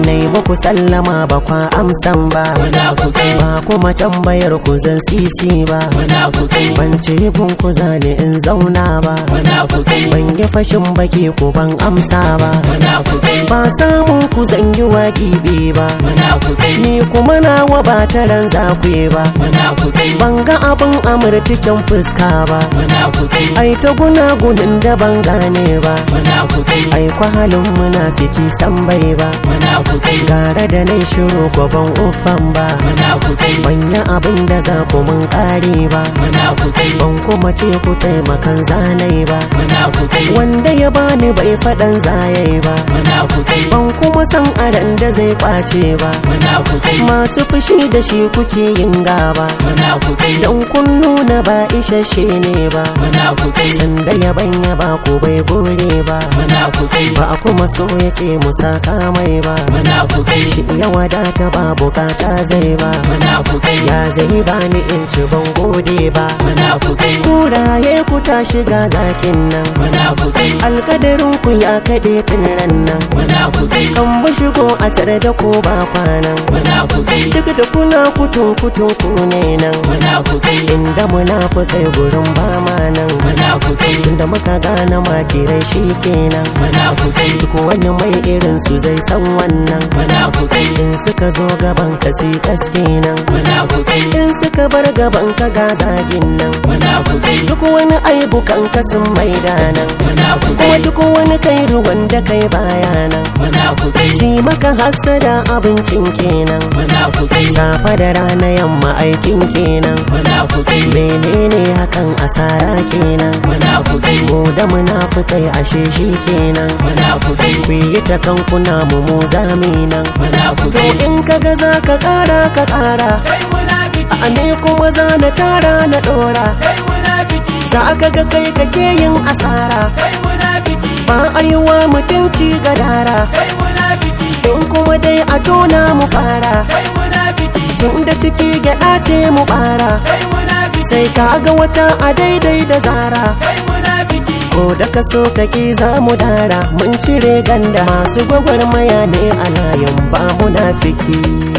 nai muku sallama ba kwa amsan ba, ba kuma tambayar ku zan sisi ba, ban ce gun ku zane in zauna ba, ban yi fashin baki ku ban amsa ba, ba samun ku zan yi waƙiɓi ba, ni kuma nawa ba taran zakwe ba, ban ga abin amurtikin fuska ba, ai ta gunagunin da ban gane ba, ai kwa halin munafiki san bai ba, gara da nai shiru ko ban ufan ba, ban yi abin da za ku mun kare ba, ban kuma ce ku taimakan zanai ba, wanda ya bani bai faɗan zayai ba, ban kuma san aran da zai kwace ba, masu fushi da shi kuke yin gaba, don kun nuna ba isasshe ne ba, sanda ya banya ba ku bai gore ba, ba kuma so yake musaka mai ba, shi ya wadata ba bukata zai ba, ya zai bani in ci ban gode ba, kuraye ku ta shiga zakin nan, alkadarin ku ya kaɗe tun ran nan, kan bu shigo a tare da ku ba kwanan, duk da kuna kutun ku ne nan, inda munafukai gurin ba ma nan, tunda muka gane makirai shi kenan, duk wani mai irin su zai san wannan, in suka zo gaban ka si kaske nan, in suka bar gaban ka ga zagin nan, duk wani aibu kan ka sun maida nan, kuma duk wani kai ruwan da kai baya nan, si maka hassada abincin kenan, safa da rana yamma aikin kenan, menene hakan asara kenan, mu da munafukai ashe shi kenan, ku yi ta kankuna mu zami nan, to in kaga za ka kara ka kara, a ne kuma za na tara na dora, za ka ga kai kake yin asara, ba a yi wa mutunci gadara, in kuma dai a tona mu fara, tun da ciki gyaɗa ce mu bara, sai ka ga wata a daidai da zara, ko da ka so kake za mu dara, mun cire ganda, masu gwagwarmaya ne a layin ba munafiki.